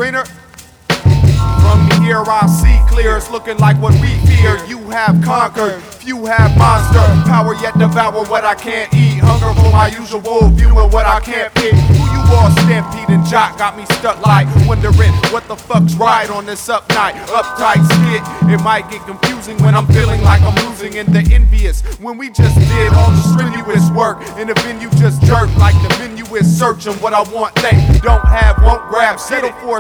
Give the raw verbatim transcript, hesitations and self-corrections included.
greener. From here I see clear, it's looking like what we fear. You have conquered, few have monster power, yet devour what I can't eat. Hunger for my usual view of what I can't pick. Who you all, Stampede and Jock, got me stuck like wondering what the fuck's right on this up night. Uptight skit, it might get confusing when I'm feeling like I'm losing in the envious. When we just did all the strenuous work and the venue just jerked like the menu is searching what I want. They don't have, won't grab, settle for a